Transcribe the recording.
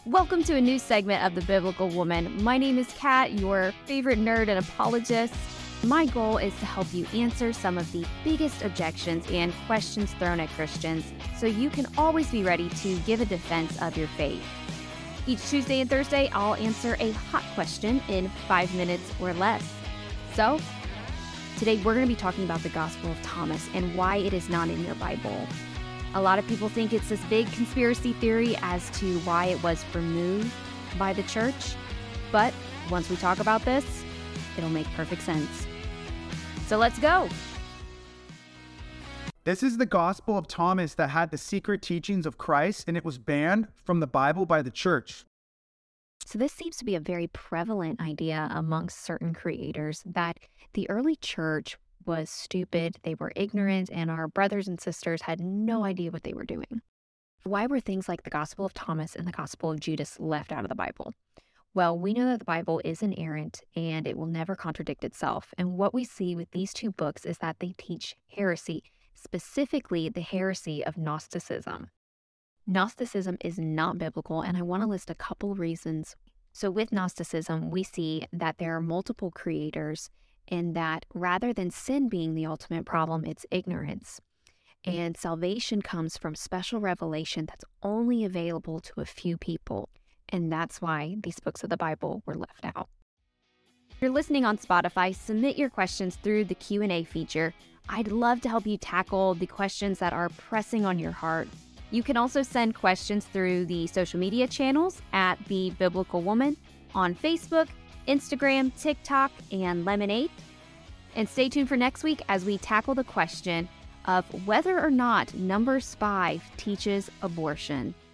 Welcome to a new segment of The Biblical Woman. My name is Kat, your favorite nerd and apologist. My goal is to help you answer some of the biggest objections and questions thrown at Christians so you can always be ready to give a defense of your faith. Each Tuesday and Thursday, I'll answer a hot question in 5 minutes or less. So, today we're going to be talking about the Gospel of Thomas and why it is not in your Bible. A lot of people think it's this big conspiracy theory as to why it was removed by the church, but once we talk about this, it'll make perfect sense. So let's go. This is the Gospel of Thomas that had the secret teachings of Christ, and it was banned from the Bible by the church. So this seems to be a very prevalent idea amongst certain creators that the early church was stupid, they were ignorant, and our brothers and sisters had no idea what they were doing. Why were things like the Gospel of Thomas and the Gospel of Judas left out of the Bible? Well, we know that the Bible is inerrant and it will never contradict itself. And what we see with these two books is that they teach heresy, specifically the heresy of Gnosticism. Gnosticism is not biblical, and I want to list a couple reasons. So with Gnosticism, we see that there are multiple creators, and that rather than sin being the ultimate problem, it's ignorance. And salvation comes from special revelation that's only available to a few people. And that's why these books of the Bible were left out. If you're listening on Spotify, submit your questions through the Q&A feature. I'd love to help you tackle the questions that are pressing on your heart. You can also send questions through the social media channels at The Biblical Woman on Facebook, Instagram, TikTok, and Lemonade. And stay tuned for next week as we tackle the question of whether or not Numbers 5 teaches abortion.